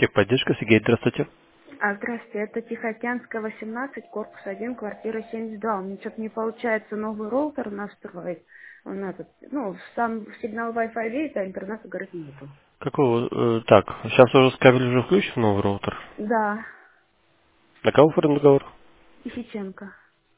Техподдержка, Сергей, здравствуйте. Здравствуйте, это Тихоокеанская, 18, корпус 1, квартира 72. У меня что-то не получается новый роутер настроить. Он этот, сам сигнал Wi-Fi видит, а интернета, говорит, нету. Так, сейчас уже кабель уже включен в новый роутер. Да, На кого оформлен договор? Исиченко.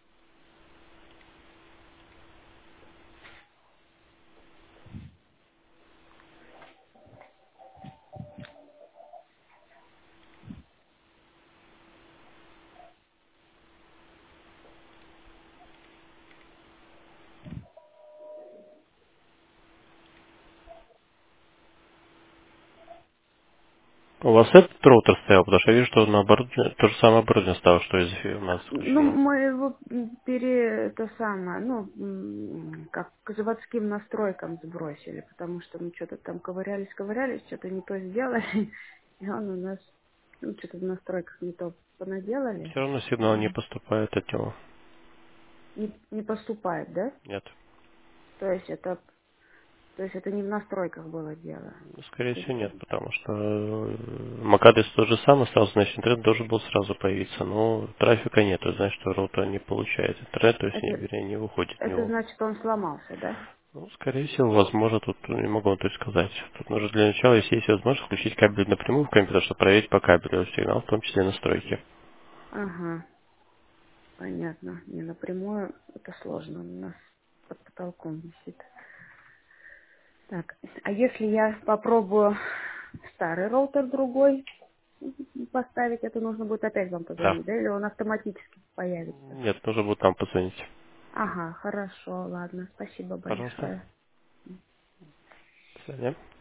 У вас этот роутер стоял, потому что я вижу, что наоборот, то же самое оборудование стало, что у нас включено. Мы его это самое, как к заводским настройкам сбросили, потому что мы что-то там ковырялись, что-то не то сделали, и он у нас, что-то в настройках не то понаделали, Все равно сигнал не и поступает от него. не поступает, да? Нет. То есть это То есть это не в настройках было дело. Скорее То всего, есть нет, потому что MAC-адрес тот же самый, сразу, значит, интернет должен был сразу появиться, но трафика нету, значит, что роутер не получает интернет, то есть, это, вернее, не выходит в это него. значит, он сломался, да? Ну, скорее всего, возможно, тут не могу вам точно сказать. Тут нужно для начала, если есть возможность, включить кабель напрямую в компьютер, чтобы проверить по кабелю сигнал, в том числе настройки. Ага, понятно. Не напрямую, это сложно. Он у нас под потолком висит. Так, а если я попробую старый роутер другой поставить, это нужно будет опять вам Да. позвонить, да? Или он автоматически появится? Нет, нужно будет там позвонить. Ага, хорошо, ладно. Спасибо Пожалуйста. большое. До свидания.